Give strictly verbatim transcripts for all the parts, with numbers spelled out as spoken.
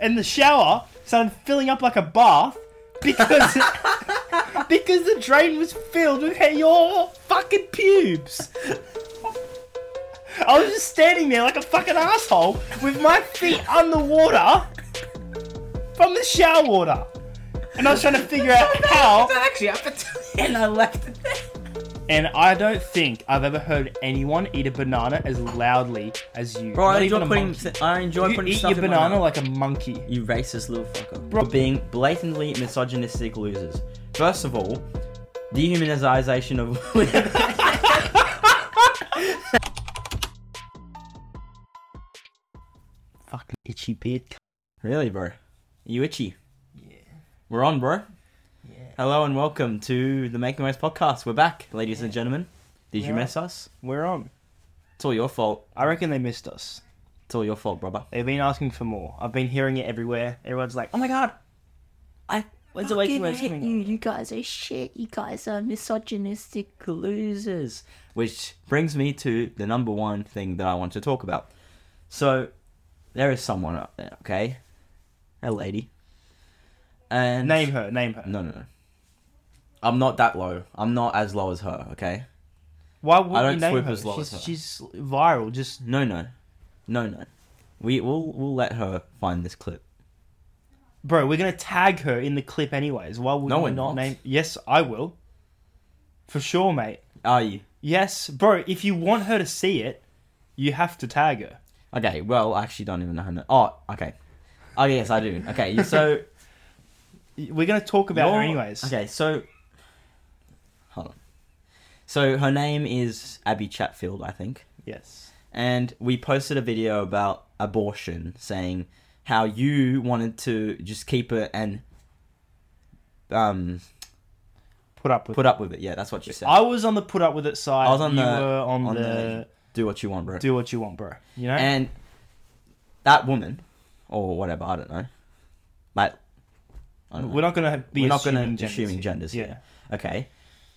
and the shower started filling up like a bath because because the drain was filled with your fucking pubes. I was just standing there like a fucking asshole with my feet underwater from the shower water, and I was trying to figure out how. That actually happened, and I left it there. And I don't think I've ever heard anyone eat a banana as loudly as you. Bro, I Not enjoy even a putting. monkey. Th- I enjoy You putting eat stuff your in my banana mouth. like a monkey. You racist little fucker. Bro. Being blatantly misogynistic losers. First of all, dehumanization of women. Fucking itchy beard. Really, bro? You itchy? Yeah. We're on, bro. Yeah. Hello and welcome to the Making Waves podcast. We're back, ladies Yeah. and gentlemen. Did We're you on. miss us? We're on. It's all your fault. I reckon they missed us. It's all your fault, brother. They've been asking for more. I've been hearing it everywhere. Everyone's like, "Oh my god, I when's the Waking Waves coming?" you. You guys are shit. You guys are misogynistic losers. Which brings me to the number one thing that I want to talk about. So, there is someone up there, okay? A lady. And Name her. Name her. No, no, no. I'm not that low. I'm not as low as her, okay? Why would I you don't name swoop her? as low she's, as her. she's viral. Just No, no. No, no. We, we'll, we'll let her find this clip. bro, we're gonna tag her in the clip anyways. Why would No, we we're not not. name? Yes, I will. For sure, mate. Are you? Yes, bro. If you want her to see it, you have to tag her. Okay, well, I actually don't even know her name. Oh, okay. Oh, yes, I do. Okay, so... We're gonna talk about her You're- anyways. Okay, so... Hold on. So, her name is Abby Chatfield, I think. Yes. And we posted a video about abortion, saying how you wanted to just keep it and... um Put up with. put up with it. Yeah, that's what you said. I was on the put up with it side. I was on you the- were on, on the, the- Do what you want, bro. do what you want, bro. You know. And that woman, or whatever, I don't know. Like, I don't know. We're not gonna be We're not assuming gonna genders assuming here. genders Yeah. here. Okay.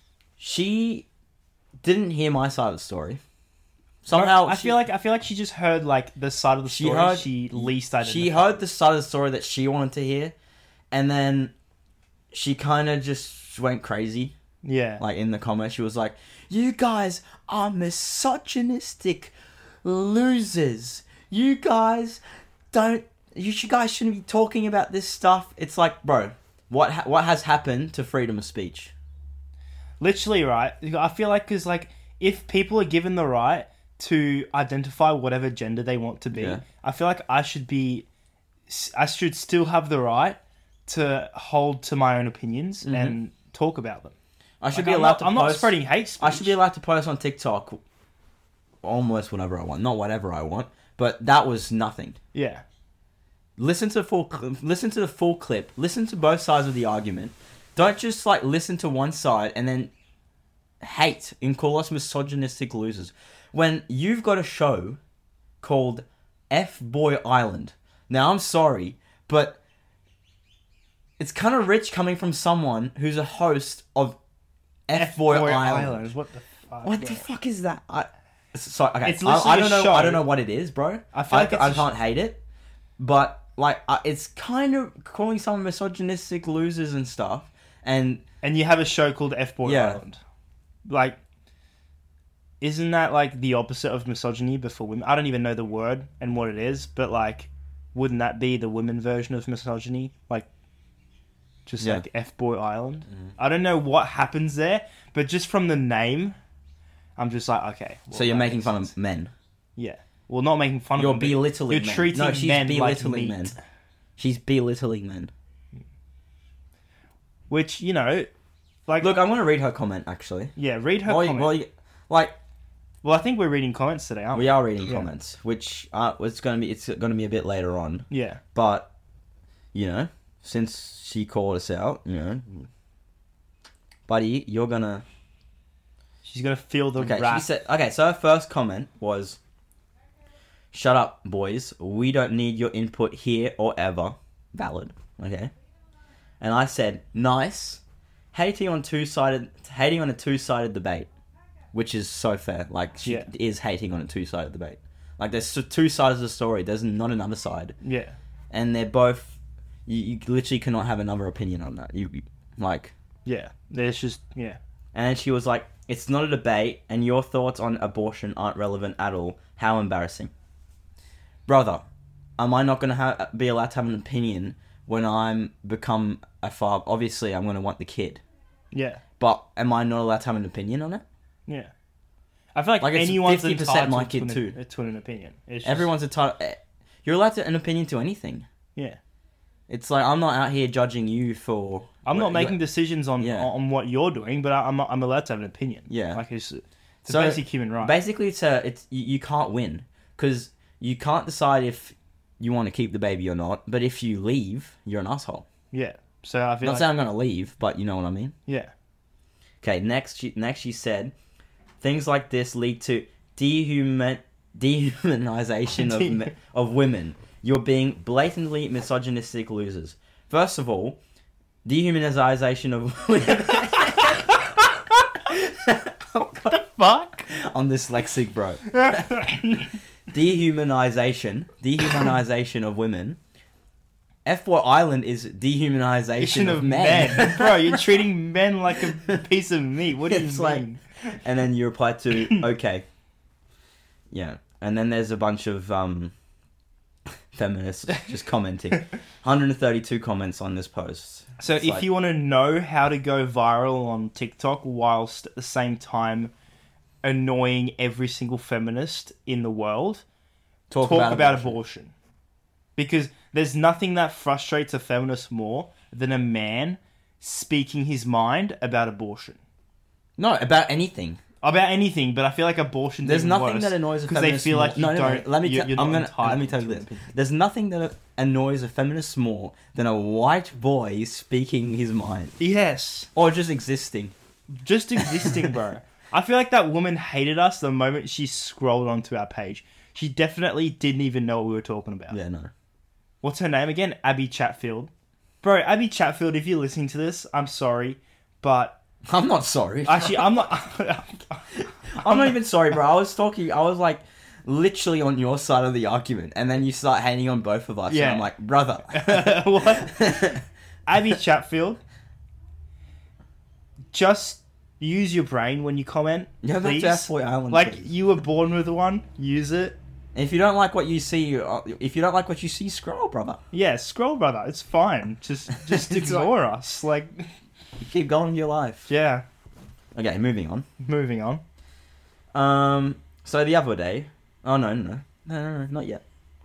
She didn't hear my side of the story. Somehow, I she, feel like I feel like she just heard like the side of the She story. heard- she least identified. she heard the side of the story that she wanted to hear, and then she kind of just went crazy. Yeah. Like in the comments, she was like, "You guys are misogynistic losers. You guys don't. You should- guys shouldn't be talking about this stuff." It's like, bro, what ha- what has happened to freedom of speech? Literally, right? I feel like because like if people are given the right to identify whatever gender they want to be, Yeah. I feel like I should be, I should still have the right to hold to my own opinions Mhm. and talk about them. I should Like, be I'm allowed not, to I'm post. not spreading hate speech. I should be allowed to post on TikTok almost whatever I want. Not whatever I want, but that was nothing. Yeah. Listen to the full. cl- Listen to the full clip. Listen to both sides of the argument. Don't just like listen to one side and then hate and call us misogynistic losers. When you've got a show called F Boy Island. Now I'm sorry, but it's kind of rich coming from someone who's a host of F Boy Island. Islands. What the fuck? What bro? the fuck is that? I, sorry, okay. It's I, I literally don't a know. show. I don't know what it is, bro. I feel like I, it's I a can't sh- hate it, but like uh, it's kind of calling someone misogynistic losers and stuff. And And you have a show called F Boy Yeah. Island. Like, isn't that like the opposite of misogyny but for women? I don't even know the word and what it is, but like, wouldn't that be the women version of misogyny? Like, just Yeah. like F Boy Island? I don't know what happens there, but just from the name, I'm just like, okay. well, so you're that making makes fun sense. of men. Yeah. Well, not making fun You're of them. but belittling You're men. treating no, she's men like belittling meat. men. She's belittling men. Which, you know, like... Look, I'm gonna read her comment actually. yeah, read her Well, you- comment. well, you- like Well, I think we're reading comments today, aren't we? we are reading Yeah. comments, which uh, it's gonna be it's gonna be a bit later on. Yeah. But you know, since she called us out, you know, buddy, you're gonna. She's gonna feel the Okay, wrath. she said. Okay, so her first comment was, "Shut up, boys. We don't need your input here or ever." Valid. Okay. And I said, "Nice. Hating on two sided, hating on a two sided debate, which is so fair. Like she Yeah. is hating on a two sided debate. Like there's two sides of the story. There's not another side. Yeah. and they're both. You, you literally cannot have another opinion on that. You you- like, Yeah, there's just yeah. and she was like, "It's not a debate, and your thoughts on abortion aren't relevant at all. How embarrassing, brother. Am I not going to ha- be allowed to have an opinion when I'm become a father? Obviously, I'm going to want the kid, Yeah, but am I not allowed to have an opinion on it? yeah. I feel like, Like, it's anyone's fifty percent entitled my to kid an, too. to an opinion. It's just, Everyone's entitled. eh, You're allowed to an opinion to anything. yeah. It's like I'm not out here judging you for. I'm what- not making what- decisions on Yeah. on what you're doing, but I- I'm I'm allowed to have an opinion. Yeah. like it's, it's So, a basic human right. Basically, it's a, it's you, you can't win because you can't decide if you want to keep the baby or not. But if you leave, you're an asshole. Yeah. So I feel Not like saying I'm gonna leave, but you know what I mean. yeah. Okay. Next, she, next she said, things like this lead to dehuman dehumanization of me, of women. You're being blatantly misogynistic losers. First of all, dehumanization of women. What the fuck? I'm dyslexic, bro. Dehumanization, dehumanization of women. F four Island is dehumanization of, of men. men. Bro, you're treating men like a piece of meat. What do you It's like- mean? And then you reply to okay. Yeah, and then there's a bunch of um, feminists just commenting. one hundred thirty-two comments on this post. So It's if like- you want to know how to go viral on TikTok whilst at the same time annoying every single feminist in the world, talk, talk, about, about, abortion. abortion. Because there's nothing that frustrates a feminist more than a man speaking his mind about abortion. No, about anything. About anything, but I feel like abortion. There's nothing that annoys a because they feminist feel more. like you no, no, no, don't. Let me. you're- T- you're I'm not gonna. entitled Let me tell you to this. an opinion. There's nothing that annoys a feminist more than a white boy speaking his mind Yes, or just existing. just existing, bro. I feel like that woman hated us the moment she scrolled onto our page. She definitely didn't even know what we were talking about. Yeah, no. What's her name again? Abby Chatfield. Bro, Abby Chatfield, if you're listening to this, I'm sorry, but I'm not sorry. actually, I'm not. I'm not even sorry, bro. I was talking. I was like, literally on your side of the argument, and then you start hating on both of us. Yeah. And I'm like, brother. What? Abby Chatfield, just use your brain when you comment. Yeah, please. that's F four Island. Like, please. you were born with one, use it. And if you don't like what you see, uh, if you don't like what you see, scroll, brother. Yeah, scroll, brother. It's fine. Just just It's ignore us. Like, You keep going with your life. yeah. Okay, moving on. Moving on. Um, so the other day, oh no, no, no, no, no, no, not yet.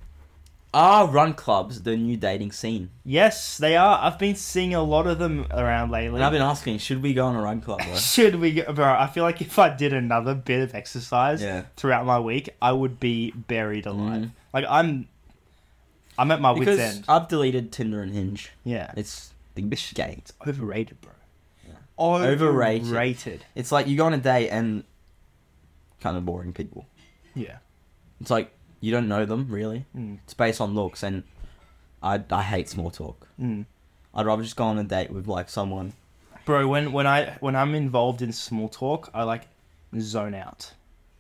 Are run clubs the new dating scene? Yes, they are. I've been seeing a lot of them around lately. And I've been asking, should we go on a run club, bro? Should we go, bro? I feel like if I did another bit of exercise Yeah. throughout my week, I would be buried alive. Mm. Like, I'm, I'm at my Because wit's end. I've deleted Tinder and Hinge. Yeah, It's the gay. it's overrated, bro. Yeah. Overrated. Overrated. It's like you go on a date and kind of boring people. Yeah. It's like you don't know them really. Mm. It's based on looks, and I I hate small talk. Mm. I'd rather just go on a date with like someone. Bro, when when I when I'm involved in small talk, I like zone out.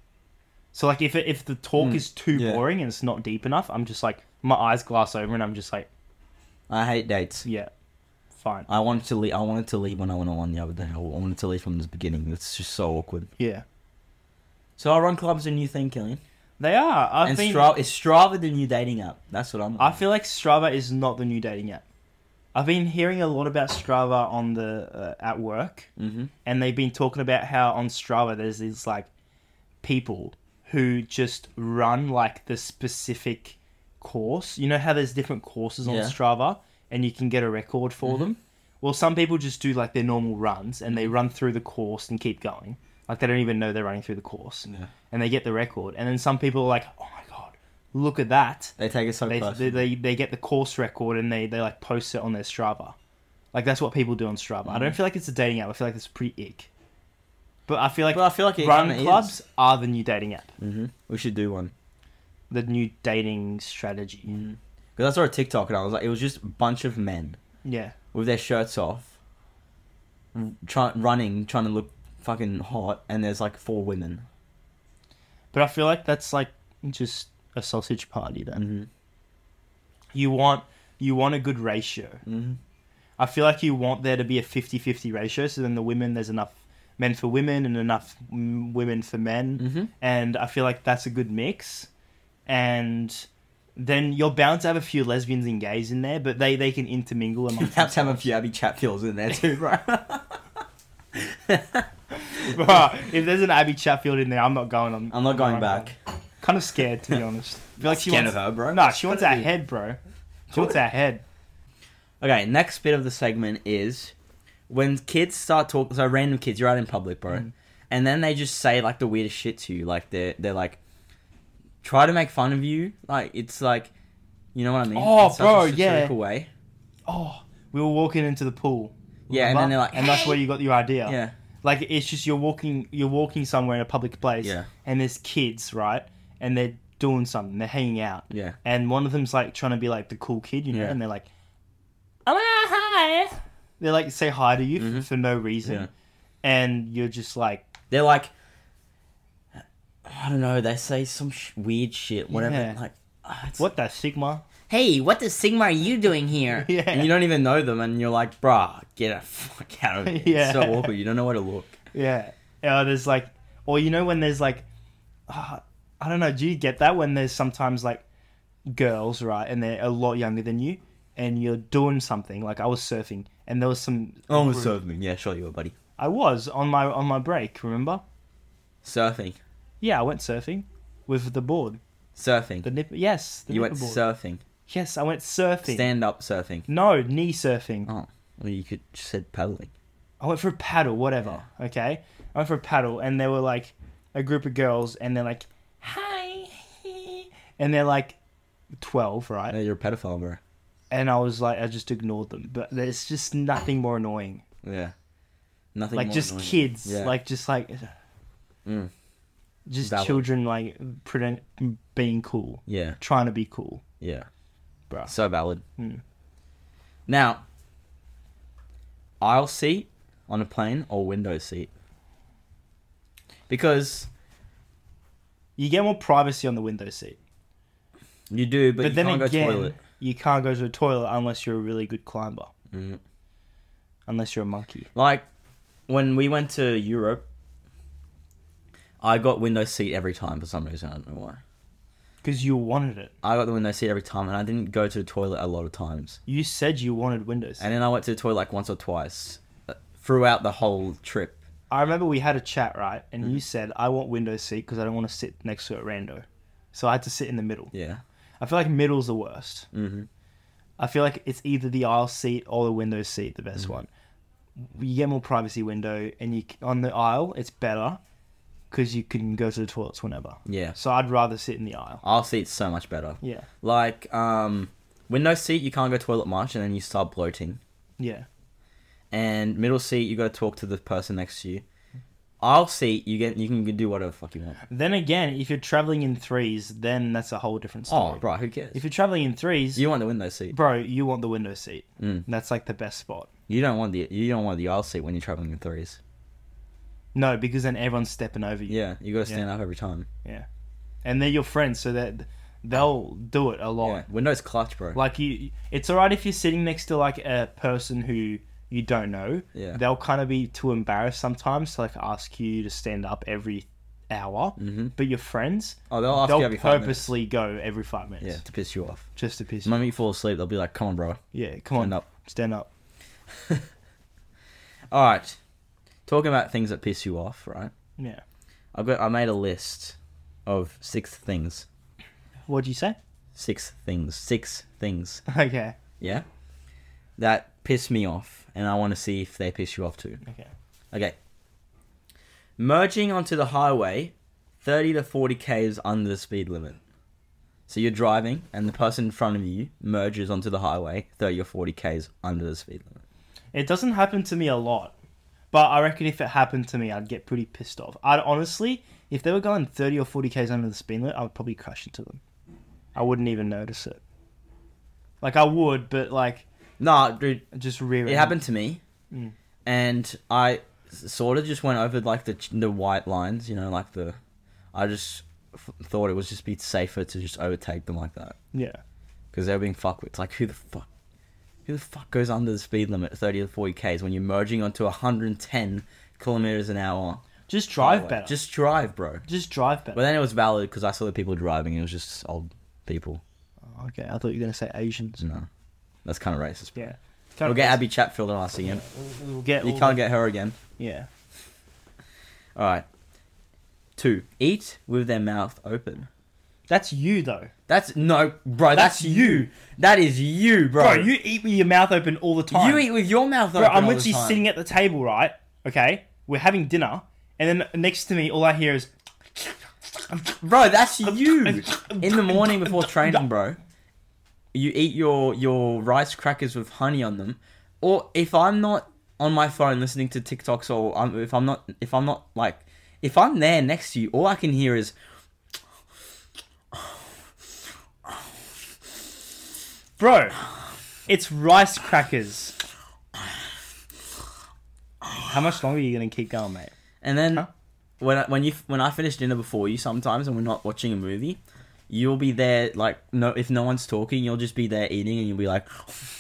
So like if it, if the talk Mm, is too yeah. boring and it's not deep enough, I'm just like my eyes glass over and I'm just like, I hate dates. yeah, fine. I wanted to leave. I wanted to leave when I went on one the other day. I wanted to leave from the beginning. It's just so awkward. Yeah, So our run club's a new thing, Killian. they are. I've and been. Strava is Strava the new dating app. That's what I'm. I feel like Strava is not the new dating app. I've been hearing a lot about Strava on the uh, at work, Mm-hmm. and they've been talking about how on Strava there's these like people who just run like the specific course. You know how there's different courses on Yeah. Strava, and you can get a record for Mm-hmm. them. Well, some people just do like their normal runs, and they run through the course and keep going. Like they don't even know they're running through the course, Yeah. and they get the record. And then some people are like, "Oh my god, look at that!" They take it so They, close. they they they get the course record and they, they like post it on their Strava. Like that's what people do on Strava. I don't feel like it's a dating app. I feel like it's pretty ick. But I feel like But I feel like it run kinda clubs is. are the new dating app, Mm-hmm. We should do one. the new dating strategy. Mm. Because I saw a TikTok and I was like, it was just a bunch of men Yeah, with their shirts off, try, running, trying to look fucking hot, and there's like four women. but I feel like that's like just a sausage party then. Mm-hmm. you want you want a good ratio. Mm-hmm. I feel like you want there to be a fifty-fifty ratio, so then the women, there's enough men for women and enough mm, women for men. Mm-hmm. And I feel like that's a good mix. And then you're bound to have a few lesbians and gays in there, but they, they can intermingle You amongst have to have a themselves. few Abby Chatfields in there too, bro. Bro, if there's an Abby Chatfield in there, I'm not going on. I'm not going back. Kind of scared, to be honest. I feel like she Scared wants, of her, bro. Nah, she wants our Gotta be. head, bro. She wants our head. Okay, next bit of the segment is when kids start talking. So random kids, you're out in public, bro, Mm. and then they just say like the weirdest shit to you. Like they're they're like try to make fun of you. Like it's like, you know what I mean? Oh, In such bro, a yeah. satirical way. Oh, we were walking into the pool. Yeah, and remember? then they're like, and that's "Hey!" where you got your idea. Yeah, Like it's just you're walking, you're walking somewhere in a public place, Yeah. and there's kids, right? And they're doing something, they're hanging out, yeah, and one of them's like trying to be like the cool kid, you know, Yeah. and they're like, "Oh my God, hi!" They like say hi to you Mhm. for, for no reason, Yeah. and you're just like, they're like, I don't know. They say some sh- weird shit, whatever. Yeah. Like, ah, it's "What the Sigma?" hey, what the Sigma are you doing here? Yeah. And you don't even know them, and you're like, bruh, get a fuck out of here. Yeah. It's so awkward. You don't know where to look. Yeah. Uh, there's like, or you know when there's like, uh, I don't know. Do you get that when there's sometimes like girls, right, and they're a lot younger than you, and you're doing something like I was surfing, and there was some. Oh, surfing. Yeah, sure you were, buddy. I was on my on my break. Remember? Surfing. Yeah, I went surfing with the board. Surfing. The nip. Yes, the you went nipper board. surfing. Yes, I went surfing. Stand up surfing. No, knee surfing. Oh, well, you could just said paddling. I went for a paddle, whatever. Okay, I went for a paddle, and there were like a group of girls, and they're like, "Hi," and they're like twelve, right? Yeah, you're a pedophile, bro. And I was like, I just ignored them. But there's just nothing more annoying. Yeah. Nothing Like more just annoying. kids, Yeah. like just like Mm. just Valid. children, like pretend being cool, Yeah. trying to be cool, Yeah. bruh. So valid. Hmm. Now, aisle seat on a plane or window seat? Because You get more privacy on the window seat, you do, but, but, you then can't again, go toilet. you can't go to the toilet unless you're a really good climber, Mm. unless you're a monkey. Like, when we went to Europe, I got window seat every time for some reason. I don't know why. Because you wanted it. I got the window seat every time, and I didn't go to the toilet a lot of times. You said you wanted windows. And then I went to the toilet like once or twice uh, throughout the whole trip. I remember we had a chat, right? And Mm. you said, I want window seat because I don't want to sit next to a rando. So I had to sit in the middle. Yeah. I feel like middle's the worst. Mm-hmm. I feel like it's either the aisle seat or the window seat, the Mm. best one. You get more privacy window, and you on the aisle, it's better because you can go to the toilets whenever. Yeah. So I'd rather sit in the aisle. Aisle seat's so much better. Yeah. Like, um, window seat, you can't go toilet much, and then you start bloating. Yeah. And middle seat, you got to talk to the person next to you. Aisle seat, you get you can do whatever the fuck you want. Then again, if you're traveling in threes, then that's a whole different story. Oh, bro, who cares? If you're traveling in threes, You want the window seat. bro, you want the window seat. Mm. That's like the best spot. You don't want the you don't want the aisle seat when you're traveling in threes. No, because then everyone's stepping over you. Yeah, you got to stand Yeah. up every time. And they're your friends, so that they'll do it a lot. Yeah, window's clutch, bro. Like you, it's alright if you're sitting next to like a person who you don't know. Yeah. They'll kind of be too embarrassed sometimes to like ask you to stand up every hour. Mm-hmm. But your friends, Oh, they'll ask they'll you every five minutes. purposely go every five minutes. Yeah, to piss you off. Just to piss The you. moment you fall asleep, they'll be like, "Come on, bro, Yeah, come on, stand up." stand up. All right. Talking about things that piss you off, right? Yeah. I've got I made a list of six things. What'd you say? Six things. Six things. Okay. Yeah? That piss me off, and I want to see if they piss you off too. Okay. Okay. Merging onto the highway thirty to forty k's under the speed limit. So you're driving, and the person in front of you merges onto the highway thirty or forty k's under the speed limit. It doesn't happen to me a lot, but I reckon if it happened to me, I'd get pretty pissed off. I'd honestly, if they were going thirty or forty k's under the speed limit, I would probably crash into them. I wouldn't even notice it. Like I would, but like Nah, dude, just rear. it happened to me, Mm. and I sort of just went over like the the white lines, you know, like the. I just f- thought it would just be safer to just overtake them like that. Yeah. because they were being fucked with. It's like, who the fuck, who the fuck goes under the speed limit, thirty to forty k's, when you're merging onto one hundred ten kilometers an hour? Just drive highway? better. Just drive, bro. Just drive better. But then it was valid because I saw the people driving. It was just old people. Oh, okay, I thought you were gonna say Asians. No, that's kind of racist. Yeah. We'll get Abby Chatfield on us again. We'll get. You all can't the- get her again. Yeah. All right. Two. Eat with their mouth open. That's you though. That's no, bro. That's, That's you. you. That is you, bro. Bro, you eat with your mouth open all the time. You eat with your mouth Bro, open. I'm all the literally time. sitting at the table, right? Okay, we're having dinner, and then next to me, all I hear is. Bro, that's you. In the morning before training, bro. You eat your your rice crackers with honey on them, or if I'm not on my phone listening to TikToks, or I'm, if I'm not if I'm not like if I'm there next to you, all I can hear is. Bro, it's rice crackers. How much longer are you gonna keep going, mate? And then Huh? when I, when you when I finish dinner before you sometimes, and we're not watching a movie, you'll be there like no if no one's talking, you'll just be there eating, and you'll be like.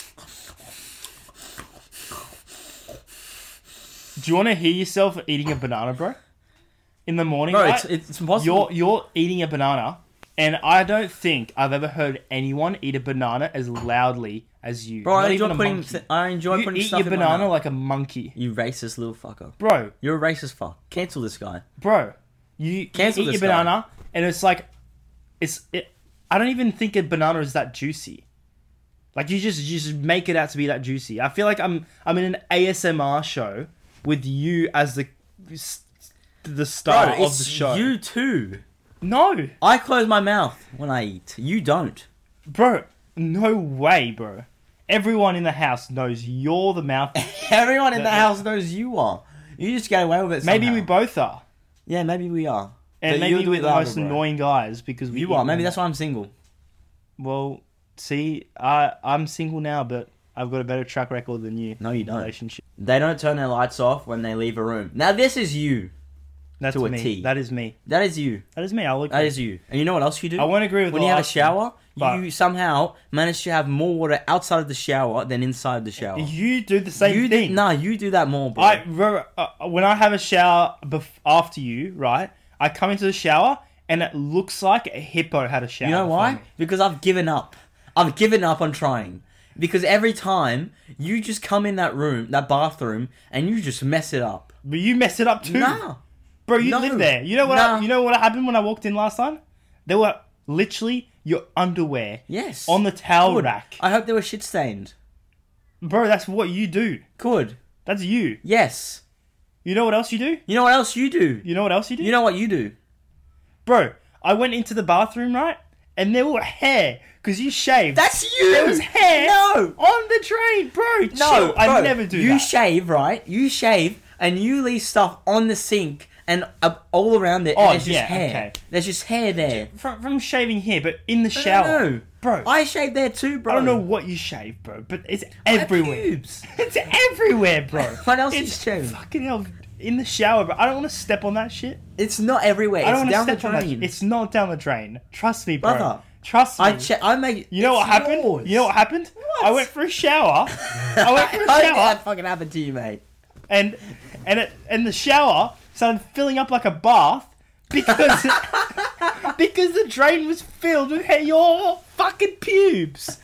Do you want to hear yourself eating a banana, bro? In the morning, Bro, right? it's it's impossible. You're you're eating a banana, and I don't think I've ever heard anyone eat a banana as loudly as you. Bro, Not I enjoy even a putting monkey. th- I enjoy You putting eat stuff your in my banana mouth. like a monkey, You racist little fucker. bro. You're a racist fuck. Cancel this guy. Bro, you Cancel eat your this guy. banana, and it's like, it's it. I don't even think a banana is that juicy. Like you just you just make it out to be that juicy. I feel like I'm I'm in an A S M R show with you as the the star Bro, of it's the show. you too. No, I close my mouth when I eat. You don't. bro, no way, bro. Everyone in the house knows you're the mouth. Everyone in the That- house knows you are. You just get away with it. Maybe somehow. we both are, Yeah, maybe we are. and But maybe you do we're it the louder, most bro. annoying guys because we. You eat are. Maybe more. that's why I'm single. Well, see, I I'm single now, but I've got a better track record than you. No, you in don't. Relationship. They don't turn their lights off when they leave a room. Now this is you. That's To a me. T. That is me. That is you. That is me. I'll agree. That is you. And you know what else you do? I won't agree with when the you have a last one, shower, but- you somehow manage to have more water outside of the shower than inside the shower. You do the same you thing. Do, nah, you do that more, bro. I bro, uh, when I have a shower bef- after you, right? I come into the shower and it looks like a hippo had a shower. You know before why? me. Because I've given up. I've given up on trying. Because every time you just come in that room, that bathroom, and you just mess it up. But you mess it up too, Nah. bro. You No. live there. You know what? Nah. I, you know what happened when I walked in last time? There were literally your underwear Yes. on the towel Good. rack, I hope they were shit stained. bro. That's what you do. Good. That's you. Yes. You know what else you do? You know what else you do? You know what else you do? You know what you do? Bro, I went into the bathroom, right? And there were hair, because you shaved. That's you! There was hair No! on the drain, bro. No, chill. I bro, never do you that. shave, right? You shave, and you leave stuff on the sink and uh, all around it. Oh, and there's just yeah, hair. okay. There's just hair there. from, from shaving here, but in the No, shower. no, no. Bro, I, I shave there too, bro. don't know what you shave, bro, but it's My everywhere. pubes. It's everywhere, bro. What else it's is shaved? Fucking hell. In the shower, bro. I don't want to step on that shit. It's not everywhere. I don't It's want to down the step on that drain. shit. It's not down the drain. Trust me, bro. Brother, Trust me. I che- I make. you know it's what happened? yours. You know what happened? What? I went for a shower. I went for a How did shower. that fucking happen to you, mate? and and it and the shower started filling up like a bath because because the drain was filled with hair, your fucking pubes.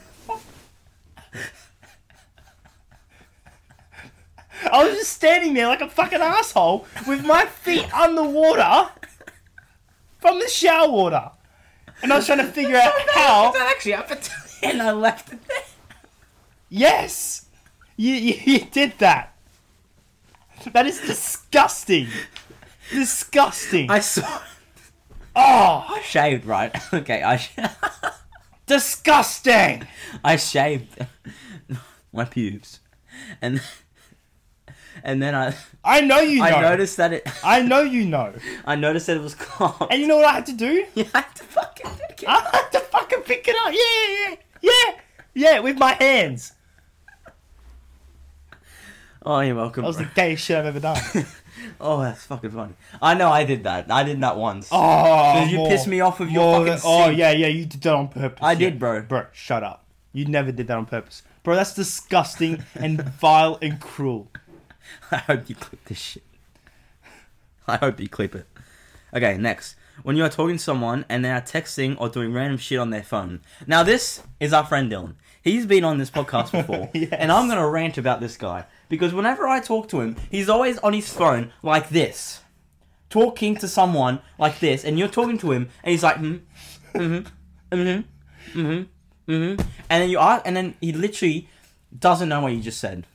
I was just standing there like a fucking asshole with my feet underwater from the shower water, and I was trying to figure out how. That actually happened to me, and I left it there. Yes, you you, you did that. That is disgusting. Disgusting. I saw. Oh, I shaved, right? Okay, I. Sh- disgusting. I shaved my pubes, and and then I I know you know. I noticed that it I know you know. I noticed that it was clogged. And you know what I had to do? You had to fucking pick it. I had to fucking pick it up. Yeah, yeah, yeah, yeah, with my hands. Oh, you're welcome. That was the bro. gayest shit I've ever done. Oh, that's fucking funny. I know I did that. I did that once. Oh, Did you more- piss me off with your more fucking than- Oh sink? yeah, yeah, you did that on purpose. I yeah. did, bro. Bro, shut up. You never did that on purpose, bro. That's disgusting and vile and cruel. I hope you clip this shit. I hope you clip it. Okay, next. When you are talking to someone and they are texting or doing random shit on their phone. Now, this is our friend Dylan. He's been on this podcast before. Yes. And I'm going to rant about this guy. Because whenever I talk to him, he's always on his phone like this. Talking to someone like this. And you're talking to him and he's like, hmm, mm-hmm, mm-hmm, mm-hmm, mm-hmm. And then you are, and then he literally doesn't know what you just said.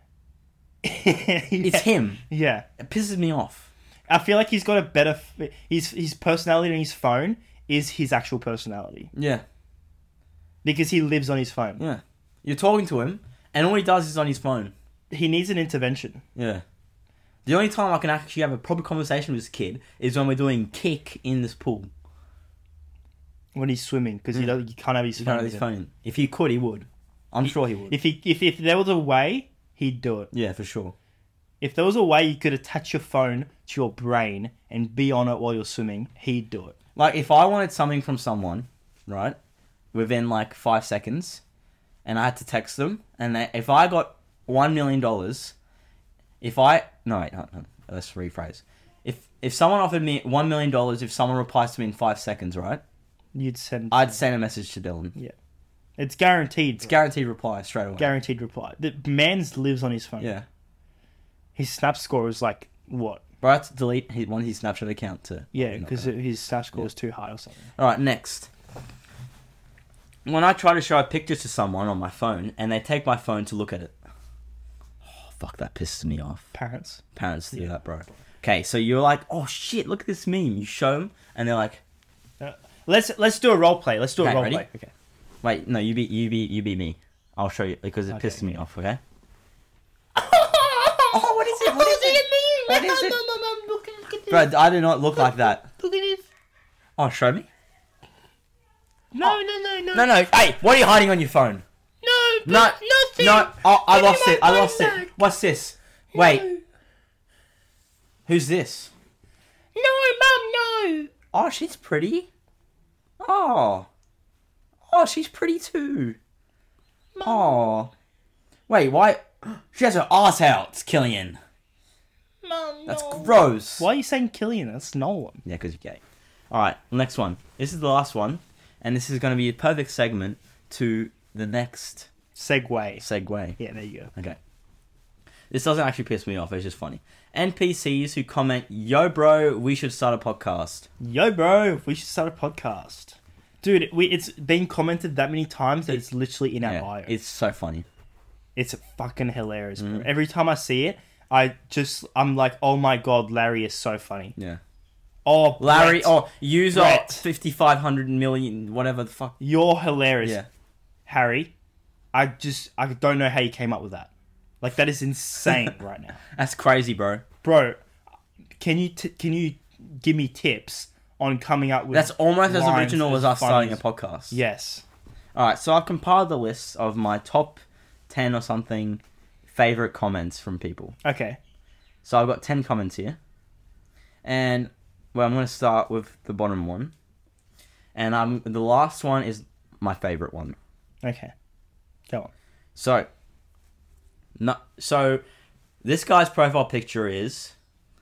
It's him. Yeah. It pisses me off. I feel like he's got a better. F- his his personality on his phone is his actual personality Yeah, because he lives on his phone. yeah. You're talking to him, and all he does is on his phone. He needs an intervention. Yeah. The only time I can actually have a proper conversation with this kid is when we're doing kick in this pool. When he's swimming, because he does, he can't have his He phone. can't have his with phone. him. If he could, he would. I'm sure he would. If he if if there was a way, he'd do it. Yeah, for sure. If there was a way you could attach your phone to your brain and be on it while you're swimming, he'd do it. Like, if I wanted something from someone, right, within like five seconds, and I had to text them, and they, if I got one million dollars, if I no wait, no, no, let's rephrase. If if someone offered me one million dollars, if someone replies to me in five seconds, right, You'd send. I'd send a message to Dylan. Yeah, it's guaranteed. It's guaranteed reply straight away. Guaranteed reply. The man's lives on his phone. Yeah, His snap score is like what? but I had to delete his, one of his Snapchat account to. Yeah, not because gonna- his snap score is too high or something. All right, next. When I try to show a picture to someone on my phone and they take my phone to look at it, oh, fuck, that pisses me off. Parents. Parents do Yeah. that, bro. Okay, so you're like, oh shit, look at this meme. You show them, and they're like, Uh, let's let's do a role play. Let's do Okay, a role ready? play. Okay. wait, no, you be you be you be me. I'll show you because it Okay, pisses me okay. off. Okay. Oh, what is it? What is it? What is it? Bro, I do not look like that. Look at this. Oh, show me. No, no, no, no. No, no. Hey, what are you hiding on your phone? No, No, nothing. no. Oh, I Give me lost my it. I phone lost it. back. What's this? Wait, No, who's this? no, mum, no. Oh, she's pretty. Oh. Oh, she's pretty too. Oh. Wait, why? She has her ass out, Killian. Mum, That's no. gross. Why are you saying Killian? That's Nolan. Yeah, because you're gay. Alright, next one. This is the last one. And this is going to be a perfect segment to the next Segway. segue. Yeah, there you go. Okay. This doesn't actually piss me off, it's just funny. N P Cs who comment, yo bro, we should start a podcast. Yo, bro, we should start a podcast. Dude, we, it's been commented that many times that it's literally in our Yeah, bio. it's so funny. It's fucking hilarious, bro. Mm. Every time I see it, I just, I'm like, oh my god, Larry is so funny. Yeah. Oh, Larry, Brett, oh, user Brett. fifty-five hundred million, whatever the fuck. you're hilarious. Yeah. Harry, I just, I don't know how you came up with that. Like, that is insane right now. That's crazy, bro. Bro, can you, t- can you give me tips on coming up with That's almost as lines original as us funny starting a as- podcast. Yes. Alright, so I've compiled the list of my top ten or something favorite comments from people. Okay. So I've got ten comments here. And, well, I'm going to start with the bottom one. And um, the last one is my favorite one. Okay. Go on. So, no, so this guy's profile picture is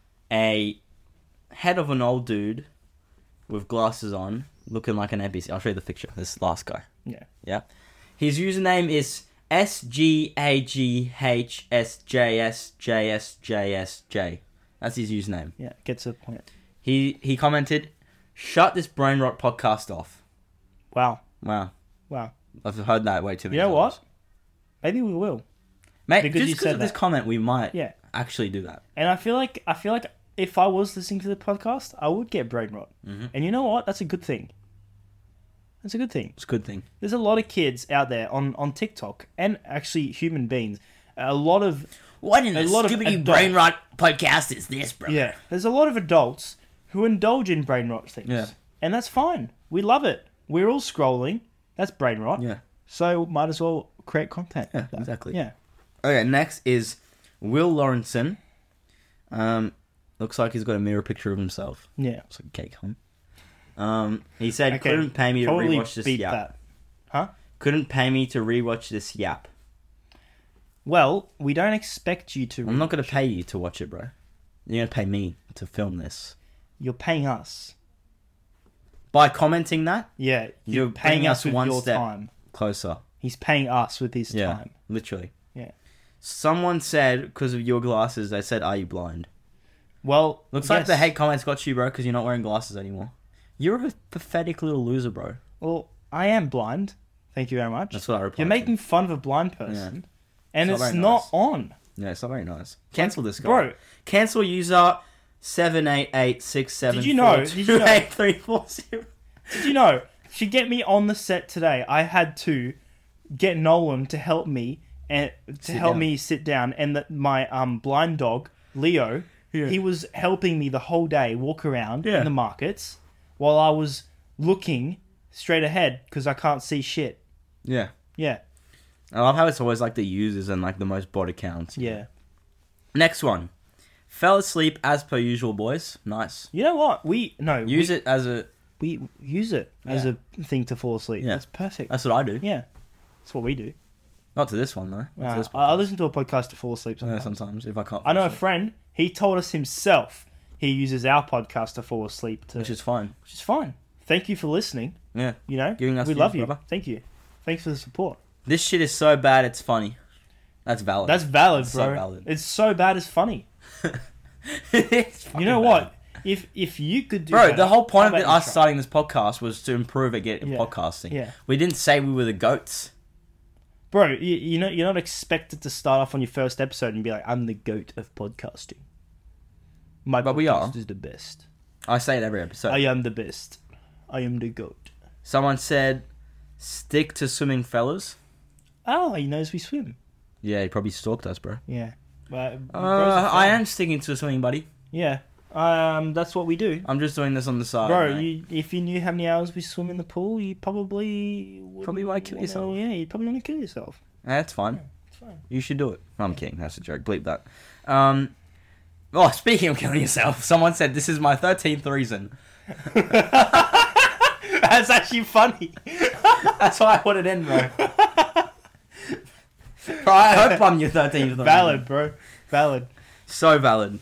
a head of an old dude with glasses on, looking like an N P C. I'll show you the picture. This last guy. Yeah. Yeah. His username is S G A G H S J S J S J S J. That's his username. Yeah. Get to the point. He he commented, "Shut this brain rot podcast off." Wow. Wow, Wow. I've heard that way too You many know times. what? Maybe we will. Mate, Because just you because said of this that. comment, we might Yeah. actually do that. And I feel like I feel like if I was listening to the podcast, I would get brain rot. Mm-hmm. And you know what? That's a good thing. That's a good thing. It's a good thing. There's a lot of kids out there on, on TikTok and actually human beings. A lot of What in A the lot of Scooby-Doo adult- brain rot podcast is this, bro? yeah. There's a lot of adults who indulge in brain rot things. Yeah. And that's fine. We love it. We're all scrolling. That's brain rot. Yeah. So might as well create content. Yeah, like that. exactly. Yeah. Okay, next is Will Lawrenson. Um, looks like he's got a mirror picture of himself. Yeah. Looks like a cake home. Um, he said Okay, couldn't pay me to probably rewatch this beat yap. that. Huh? Couldn't pay me to rewatch this yap. Well, we don't expect you to. I'm not gonna rewatch pay it. you to watch it, bro. You're gonna pay me to film this. You're paying us. By commenting that, Yeah, you're, You're paying bringing us us with one your step time. closer. He's paying us with his Yeah, time. literally. Yeah. Someone said, because of your glasses, they said, are you blind? Well, Looks like yes. the hate comments got you, bro, because you're not wearing glasses anymore. You're a pathetic little loser, bro. Well, I am blind. Thank you very much. That's what I replied. You're making fun of a blind person, and It's it's, not very not nice. on, Yeah, it's not very nice. Cancel this guy. bro. Cancel user seven eight eight six seven Did you know- four did you two know- eight three four zero. Did you know? To get me on the set today, I had to get Nolan to help me and to Sit help down. me sit down, and that my um blind dog Leo, Yeah. he was helping me the whole day walk around Yeah. in the markets while I was looking straight ahead because I can't see shit. Yeah. Yeah, I love how it's always like the users and like the most bot accounts. yeah. Next one. Fell asleep as per usual, boys. Nice. You know what? We no Use we, it as a... We use it as Yeah. a thing to fall asleep. Yeah. That's perfect. That's what I do. Yeah, that's what we do. Not to this one, though. Not to Uh, this I I listen to a podcast to fall asleep Yeah, sometimes. sometimes, if I can't. I know a fall asleep. friend. He told us himself he uses our podcast to fall asleep. To, Which is fine. which is fine. Thank you for listening. Yeah. You know, Giving us we views, love you. brother. Thank you. Thanks for the support. This shit is so bad, it's funny. That's valid. That's valid, That's bro. so valid. It's so bad it's funny. It's You know fucking what? bad. If if you could do Bro, better, the whole point how of it, about you us try? starting this podcast was to improve at getting Yeah. podcasting. Yeah. We didn't say we were the goats. Bro, you, you know you're not expected to start off on your first episode and be like, "I'm the goat of podcasting." My But we podcast are. is the best. I say it every episode. I am the best. I am the goat. Someone said, stick to swimming, fellas. Oh, he knows we swim. Yeah, he probably stalked us, bro. Yeah. But Uh, I am sticking to swimming, buddy. Yeah. Um, that's what we do. I'm just doing this on the side. Bro, mate. you, if you knew how many hours we swim in the pool, you probably wouldn't Probably might kill wanna- yourself. Yeah, you'd probably want to kill yourself. That's fine. It's fine. You should do it. No, I'm kidding. That's a joke. Bleep that. Um, oh, speaking of killing yourself, someone said this is my thirteenth reason. That's actually funny. That's why I put it in, bro. Bro, I hope I'm your thirteenth. Valid, bro. Valid. So valid.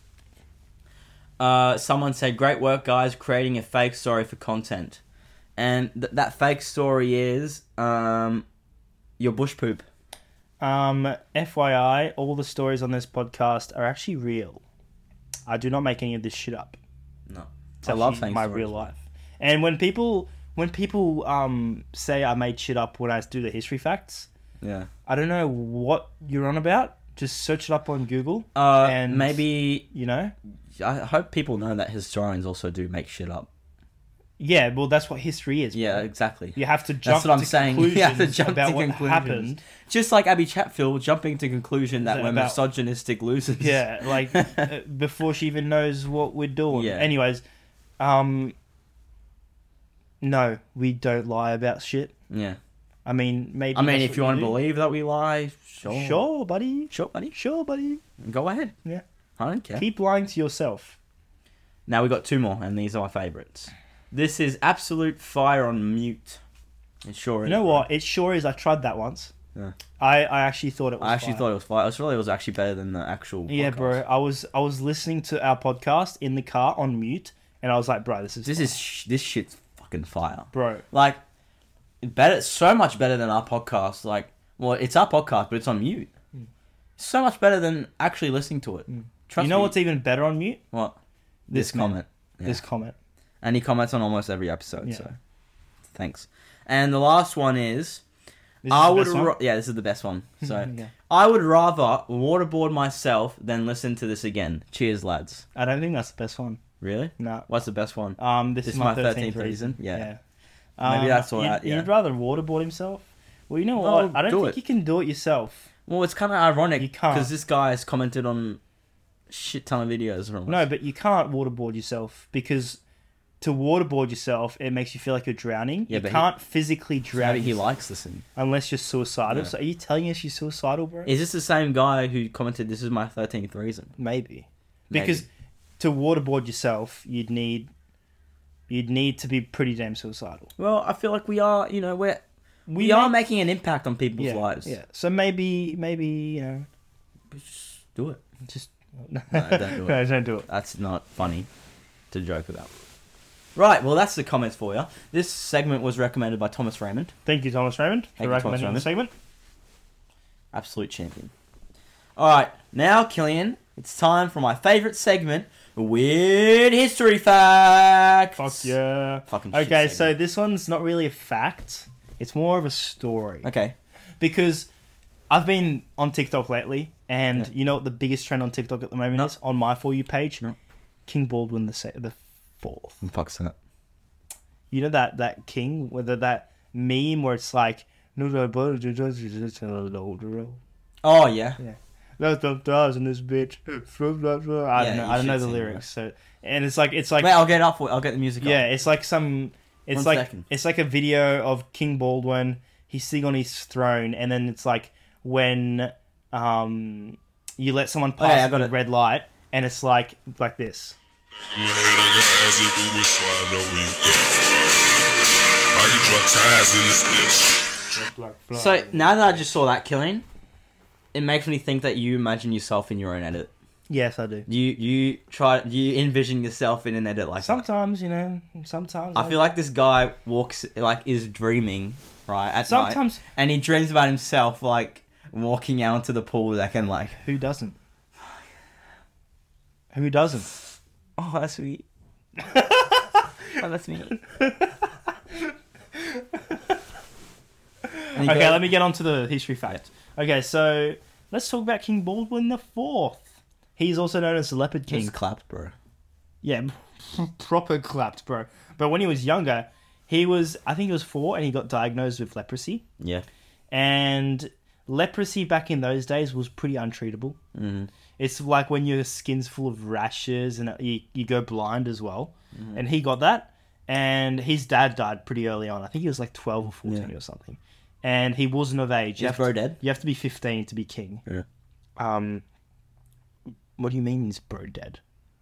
Uh, someone said, great work, guys, creating a fake story for content. And th- that fake story is um, your bush poop. Um, F Y I, all the stories on this podcast are actually real. I do not make any of this shit up. No. It's I love actually saying my stories. real life. And when people when people um say I made shit up when I do the history facts, Yeah. I don't know what you're on about. Just search it up on Google. Uh, And- maybe... You know. I hope people know that historians also do make shit up. Yeah, well, that's what history is. Yeah, bro. exactly. You have to jump That's what I'm to saying. conclusions You have to jump about to what conclusions. happened. Just like Abby Chatfield jumping to conclusion that Is it we're about- misogynistic losers. Yeah, like uh, before she even knows what we're doing. Yeah. Anyways, um, no, we don't lie about shit. Yeah. I mean, maybe. I mean, that's if you what want to do. believe that we lie, sure. Sure, buddy. Sure, buddy. Sure, buddy. Go ahead. Yeah. I don't care. Keep lying to yourself. Now we got two more, and these are my favourites. This is Absolute Fire on Mute. It sure is. You know what? It sure is. I tried that once. Yeah. I, I actually thought it was. I actually fire. thought it was fire. I was really it was actually better than the actual. Yeah, podcast. bro. I was I was listening to our podcast in the car on mute, and I was like, bro, this is This fire. is sh- this shit's fucking fire. bro. Like, better, so much better than our podcast. Like, well, it's our podcast, but it's on mute. So much better than actually listening to it. Trust You know me. what's even better on mute? What? This This, man. comment. Yeah. This comment. And he comments on almost every episode. Yeah. So, thanks. And the last one is, This I is the would. best one? Ra- yeah, this is the best one. So, Yeah. I would rather waterboard myself than listen to this again. Cheers, lads. I don't think that's the best one. Really? No. What's the best one? Um, this, This is is my my thirteenth thirteenth reason. reason? Yeah. Yeah. Maybe that's all you'd, right, yeah. You'd rather waterboard himself? Well, you know No, what? I don't do think it. you can do it yourself. Well, it's kind of ironic You can't. because this guy has commented on shit ton of videos from us. No, but you can't waterboard yourself because to waterboard yourself, it makes you feel like you're drowning. Yeah, you but he- can't physically drown Maybe he yourself likes listening. unless you're suicidal. Yeah. So are you telling us you're suicidal, bro? Is this the same guy who commented, "This is my thirteenth reason"? Maybe. Maybe. Because to waterboard yourself, you'd need you'd need to be pretty damn suicidal. Well, I feel like we are. You know, we're we, We are make- making an impact on people's Yeah, lives. yeah. So maybe maybe you know Just do it. just No, don't do it. no, don't do it. That's not funny to joke about. Right, well, that's the comments for you. This segment was recommended by Thomas Raymond, Thank you, Thomas Raymond, for Thank you, Thomas recommending the Raymond. segment. absolute champion. All right, now, Killian, it's time for my favourite segment, Weird History Facts. Fuck yeah. Fucking shit Okay, so segment. this one's not really a fact. It's more of a story. Okay. Because I've been on TikTok lately, and Yeah. you know what the biggest trend on TikTok at the moment No. is? On my For You page? No. King Baldwin the se- the fourth. What the fuck's that? You know that, that king, whether that meme where it's like... I Oh, yeah. That's the stars in this bitch. I don't know. you I don't know should the sing, lyrics. So, and it's like it's like Wait, I'll get it up for I'll get the music yeah, up. it's like some. It's One like second. it's like a video of King Baldwin. He's sitting on his throne, and then it's like when um you let someone Oh, yeah, pass I got the it. red light, and it's like like this. So, now that I just saw that, Killian, it makes me think that you imagine yourself in your own edit. Yes, I do. You you try you envision yourself in an edit like that. Sometimes, you know, sometimes I feel like this guy walks like is dreaming right at night, sometimes and he dreams about himself like walking out into the pool deck and like, who doesn't? Who doesn't? oh, that's sweet. Oh, that's me. And he Okay, goes- let me get on to the history fact. Okay, so let's talk about King Baldwin the Fourth. He's also known as the Leopard King. Just clapped, bro. Yeah, proper clapped, bro. But when he was younger, he was, I think he was four, and he got diagnosed with leprosy. Yeah. And leprosy back in those days was pretty untreatable. Mm-hmm. It's like when your skin's full of rashes and you, you go blind as well. Mm-hmm. And he got that. And his dad died pretty early on. I think he was like twelve or fourteen Yeah. or something. And he wasn't of age. You Is have, bro to, dead? you have to be fifteen to be king. Yeah. Um, what do you mean he's bro dead?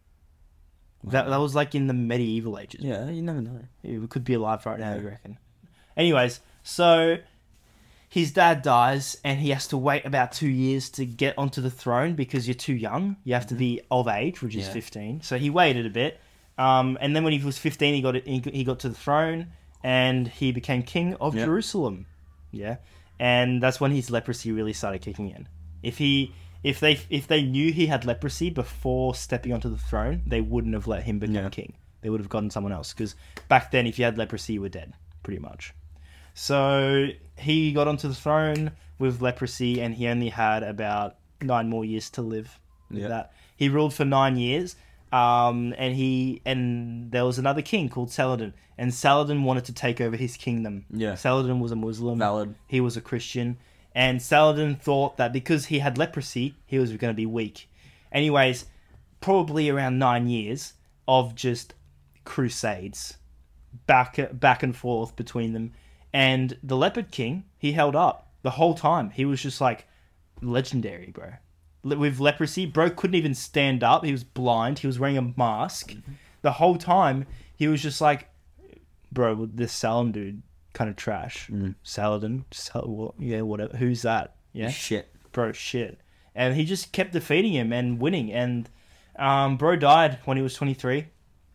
That that was like in the medieval ages. Yeah, you never know. Yeah, we could be alive right now, Yeah. you reckon? Anyways, so his dad dies, and he has to wait about two years to get onto the throne because you're too young. You have to be of age, which is Yeah. fifteen. So he waited a bit, um, and then when he was fifteen, he got it. He he got to the throne, and he became king of Yep. Jerusalem. Yeah, and that's when his leprosy really started kicking in. If he if they if they knew he had leprosy before stepping onto the throne, they wouldn't have let him become Yeah. king. They would have gotten someone else because back then, if you had leprosy, you were dead, pretty much. So he got onto the throne with leprosy, and he only had about nine more years to live. With Yeah. that, he ruled for nine years, um, and he and there was another king called Saladin, and Saladin wanted to take over his kingdom. Yeah. Saladin was a Muslim. Valid. He was a Christian, and Saladin thought that because he had leprosy, he was going to be weak. Anyways, probably around nine years of just crusades, back back and forth between them. And the Leopard King, he held up the whole time. He was just like legendary, bro. Le- With leprosy, bro couldn't even stand up. He was blind. He was wearing a mask. The whole time, he was just like, bro, this Saladin dude, kind of trash. Mm. Saladin, Sal- what- yeah, whatever. Who's that? Yeah, Shit. bro, shit. And he just kept defeating him and winning. And um, bro died when he was twenty-three.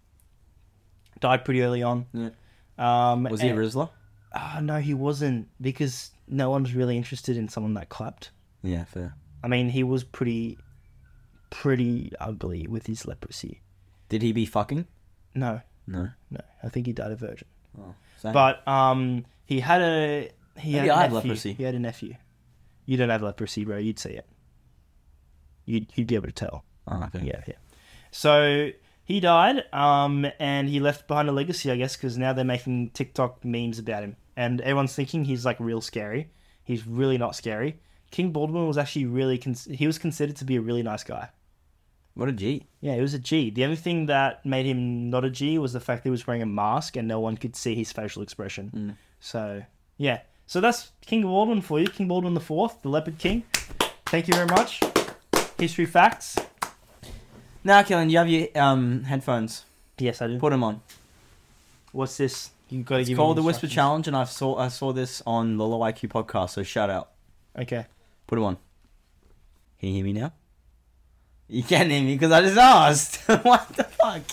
Died pretty early on. Yeah. Um, Was he a and- Rizzler? Oh, no, he wasn't, because no one's really interested in someone that clapped. Yeah, fair. I mean, he was pretty, pretty ugly with his leprosy. Did he be fucking? No, No. no, I think he died a virgin. Oh, same. But um, he had a he had Maybe a I had nephew. leprosy. He had a nephew. You don't have leprosy, bro. You'd see it. You'd you'd be able to tell. Oh, okay. Yeah, yeah. So he died, um, and he left behind a legacy, I guess, because now they're making TikTok memes about him, and everyone's thinking he's like real scary. He's really not scary. King Baldwin was actually really con- he was considered to be a really nice guy. What a G. Yeah, he was a G. The only thing that made him not a G was the fact that he was wearing a mask and no one could see his facial expression. Mm. So, yeah. So that's King Baldwin for you. King Baldwin the Fourth, the Leopard King. Thank you very much. History facts. Now, Killen, you have your um, headphones. Yes, I do. Put them on. What's this? You got to It's give called me the Whisper instructions. Challenge, and I saw I saw this on Lolo I Q podcast, so shout out. Okay. Put them on. Can you hear me now? You can't hear me because I just asked. What the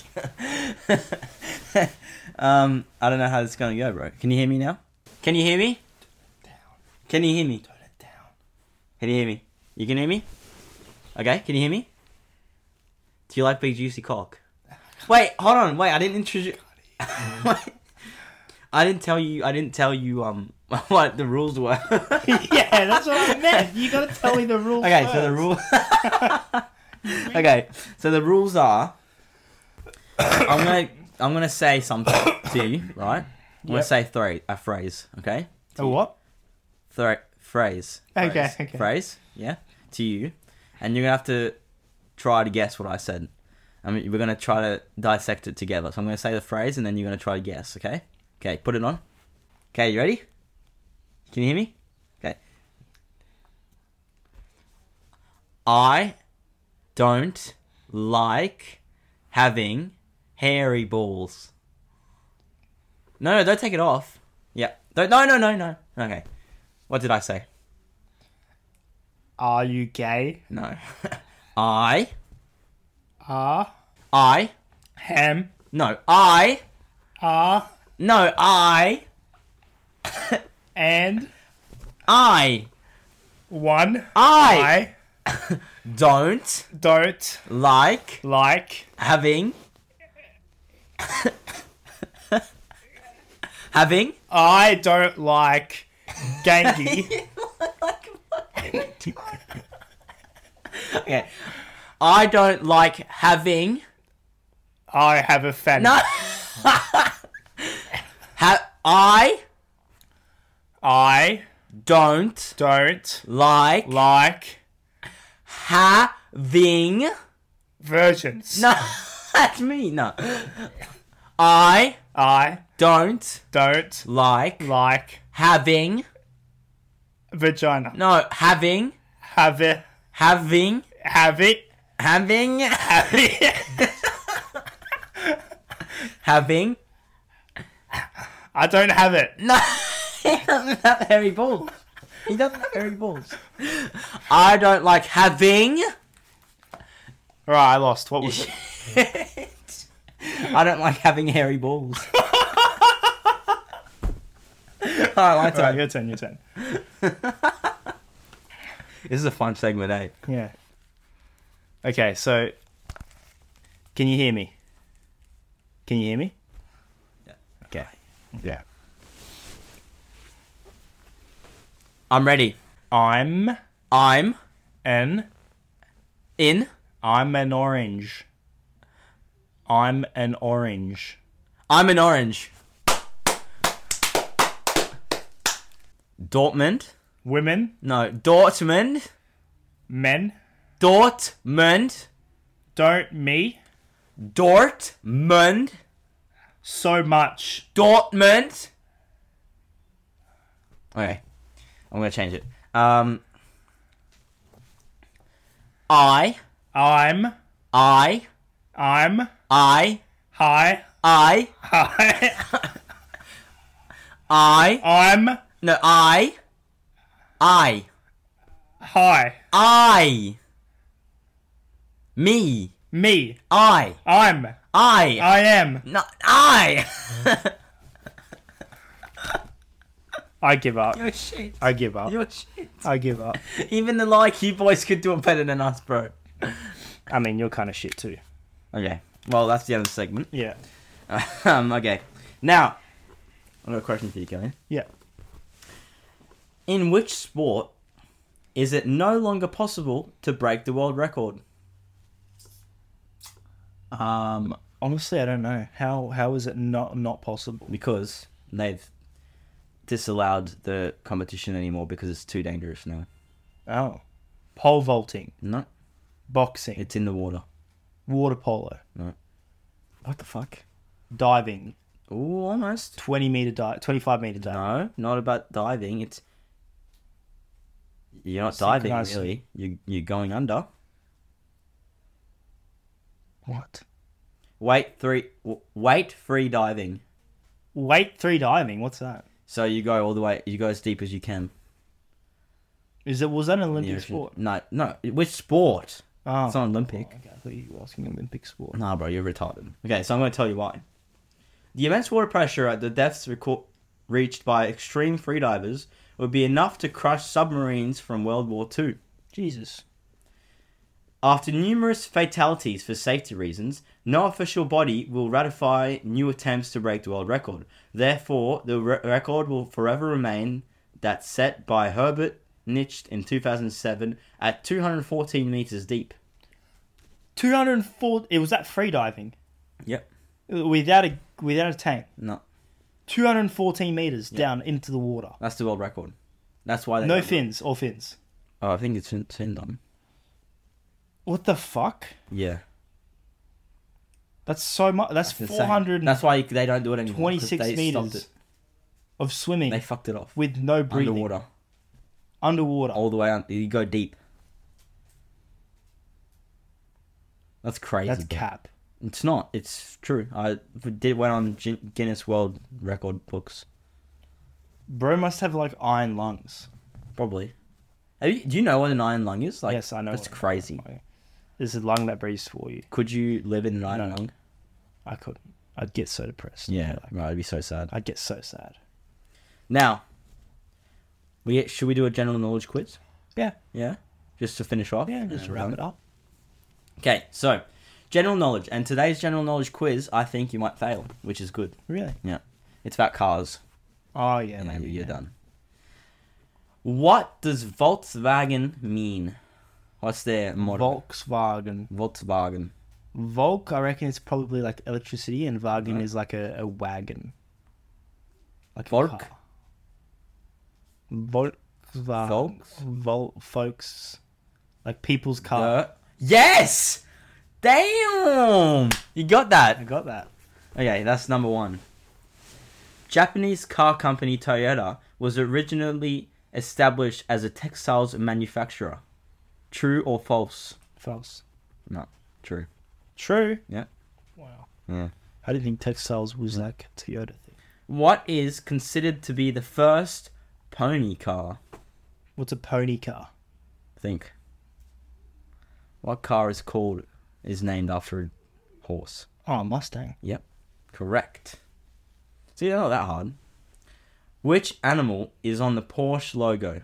fuck? um, I don't know how this is going to go, bro. Can you hear me now? Can you hear me? Down. Can you hear me? Turn it down. Can you hear me? You can hear me? Okay, can you hear me? Do you like big juicy cock? Wait, hold on. Wait, I didn't introduce. Wait. I didn't tell you. I didn't tell you. Um, what the rules were. Yeah, that's what I meant. You got to tell me the rules. Okay, first. so the rule. Okay, so the rules are. I'm gonna I'm gonna say something to you, right? I'm gonna Yep. say three a phrase, okay? A what? Three phrase. Okay, phrase, okay. Phrase, yeah, to you, and you're gonna have to try to guess what I said. I mean, we're gonna try to dissect it together. So I'm gonna say the phrase, and then you're gonna try to guess. Okay? Okay, put it on. Okay, you ready? Can you hear me? Okay. I don't like having hairy balls. No, no, don't take it off. Yeah. Don't, no, no, no, no. Okay. What did I say? Are you gay? No. I. Are I. ham? No. I. Are No. I. and I. one? I. I Don't don't like like having. having. I don't like gangy. Okay. I don't like having. I have a fan. No. ha- I I don't don't like like having. virgins. No, that's me. No. I I don't don't like like having. vagina. No, having. Have it. Having. Have it. Having. Have it. Having. I don't have it. No, he doesn't have hairy balls. He doesn't have hairy balls. I don't like having. Right, I lost. What was it? I don't like having hairy balls. Alright, my Right, turn. your turn, your turn. This is a fun segment, eh? Yeah. Okay, so can you hear me? Can you hear me? Yeah. Okay. Yeah. I'm ready. I'm I'm an in. I'm an orange. I'm an orange. I'm an orange. Dortmund. Women, No, Dortmund. men, Dortmund. don't me Dortmund. so much. Dortmund. Okay, I'm gonna change it. Um, I, I'm I, I'm I, hi I, hi I. I'm No, I, I, hi I. Me, me I, I'm I. I am No, I. I give up. You're shit. I give up. You're shit. I give up. Even the like you boys could do it better than us, bro. I mean, you're kind of shit too. Okay. Well, that's the other segment. Yeah. Um, okay. Now, I've got a question for you, Kelly. Yeah. In which sport is it no longer possible to break the world record? Um. Honestly, I don't know. How how is it not not possible? Because they've disallowed the competition anymore because it's too dangerous now. Oh. Pole vaulting, No, boxing, it's in the water. Water polo. What the fuck? Diving. Ooh, almost. twenty meter dive. twenty-five meter dive. No, not about diving. It's you're not diving Synchronized. really. You you're going under. What? Weight three. w- Weight free diving. Weight three diving. What's that? So you go all the way. You go as deep as you can. Is it? Was that an in the Olympic ocean. sport? No, no. Which sport? Oh, It's not Olympic. okay. I thought you were asking Olympic sport. Nah, bro, you're retarded. Okay, so I'm going to tell you why. The immense water pressure at the depths reco- reached by extreme freedivers would be enough to crush submarines from World War Two. Jesus. After numerous fatalities for safety reasons, no official body will ratify new attempts to break the world record. Therefore, the re- record will forever remain that set by Herbert Niched in two thousand seven at two hundred fourteen meters deep. two hundred four. It was that free diving. Yep. Without a without a tank. No, two hundred fourteen meters Yeah. down into the water. that's the world record. That's why they No don't- fins or fins. Oh, I think it's fin- finned on. What the fuck? Yeah. That's so much. That's, That's insane. four hundred That's why they don't do it anymore. 'cause twenty-six they stopped meters it. of swimming They fucked it off. with no breathing. Underwater. Underwater. All the way out. You go deep. That's crazy. That's bro. cap. It's not. It's true. I did went on Gin- Guinness World Record books. Bro must have like iron lungs. Probably. Have you, do you know what an iron lung is? Like, yes, I know. That's what- crazy. There's a lung that breathes for you. Could you live in an iron No. lung? I couldn't. I'd get so depressed. Yeah. Like, Right. I'd be so sad. I'd get so sad. Now, we should we do a general knowledge quiz? Yeah. Yeah. Just to finish off. Yeah, just And wrap done. it up. Okay, so general knowledge, and today's general knowledge quiz, I think you might fail, which is good. Really? It's about cars. Oh yeah, Yeah, maybe you're yeah. done. What does Volkswagen mean? What's their motto? Volkswagen. Volkswagen. Volk, I reckon it's probably like electricity, and Wagen Right. is like a, a wagon. Like a Volk? car. Volkswagen. Volks? Vol, folks. Like people's car. The- Yes! Damn! You got I that. got that. Okay, that's number one. Japanese car company Toyota was originally established as a textiles manufacturer. True or false? False. True. True. Yeah. Wow. Yeah. I didn't think textiles was like a Toyota thing. What is considered to be the first pony car? What's a pony car? Think. What car is called, is named after a horse? Oh, Mustang. Correct. See, they're not that hard. Which animal is on the Porsche logo?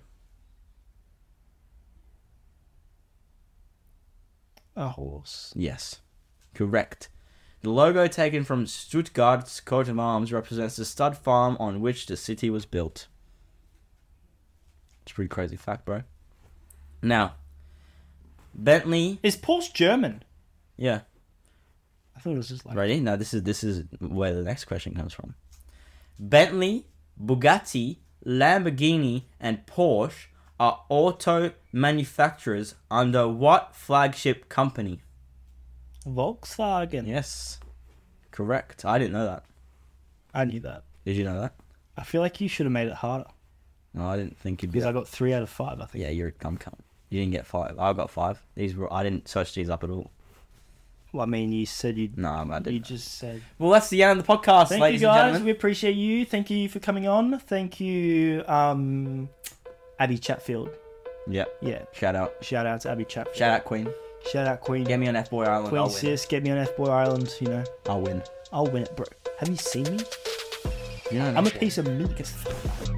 A horse. Yes. Correct. The logo taken from Stuttgart's coat of arms represents the stud farm on which the city was built. It's a pretty crazy fact, bro. Now, Bentley. Is Porsche German? Yeah. I thought it was just like. Ready? Now this is this is where the next question comes from. Bentley, Bugatti, Lamborghini, and Porsche are auto manufacturers under what flagship company? Volkswagen. Yes. Correct. I didn't know that. I knew that. Did you know that? I feel like you should have made it harder. No, I didn't think you'd be. Because I got three out of five, I think. Yeah, you're a dumb cunt. You didn't get five. I got five. These were. I didn't search these up at all. Well, I mean, you said you. No, I You didn't. just said. Well, that's the end of the podcast, Thank ladies you and guys. gentlemen. We appreciate you. Thank you for coming on. Thank you, um, Abby Chatfield. Yeah. Yeah. Shout out. Shout out to Abby Chatfield. Shout out, Queen. Shout out Queen. Get me on F Boy Island. Queen I'll win. Sis, get me on F Boy Island. You know, I'll win. I'll win it, bro. Have you seen me? You know I'm a piece of meat.